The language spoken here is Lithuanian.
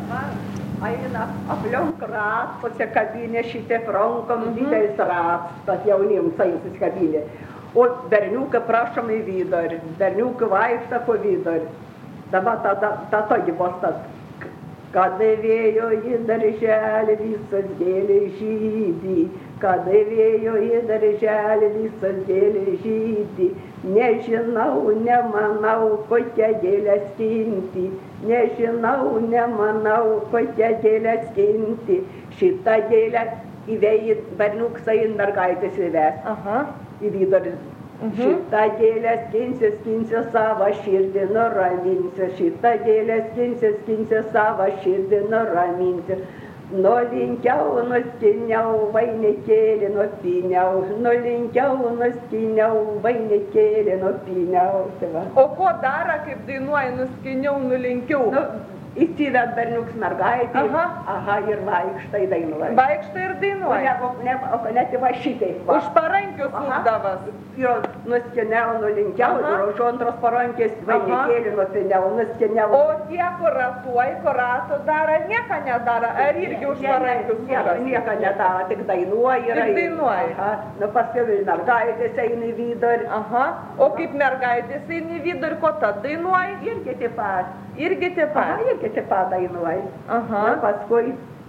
Eina aplink rat, pasikabinė šitie rankom, didelis rat, tas jaunims susikabinė. O berniukai prašom į vidurį, berniukai vaikšta po vidurį. Dabar ta togi bus tas. Kada vėjo į darželį visas gėlės žydi, kada vėjo į darželį visas gėlės žydi, nežinau, nemanau, kokią gėlę skinti, nežinau, nemanau, kokią gėlę skinti, šitą gėlę įvėjai berniuksai mergaitės įves į vidurį. Šitą gėlę skinsi savo širdį nuraminsi, šitą gėlę skinsi savo širdį nuraminsi. Nulinkiau, nuskiniau, vainikėlį nupyniau, nulinkiau, nuskiniau, vainikėlį nupyniau. O ko daro, kaip dainuoja, nuskiniau, nulinkiau? Įsivet berniuks mergaitį, ir vaikštai dainuoja. Vaikštai ir dainuoja? O net va šitaip. Už parankių sukdavas? Jo, nuskiniau, nulinkiau, ir už antros parankės vainikėlį nupyniau, nuskiniau. O tie, kur ratuoj, kur ratų daro, nieko nedaro, ar irgi už parankių sukdavas? Nieko nedaro, tik dainuoja. Tik dainuoja? Paskui mergaitės eina į vidurį. O kaip mergaitės eina į vidurį, ko tad dainuoja? Irgi taip pat. Irgi taip pat? Irgi taip pat dainuoja. Paskui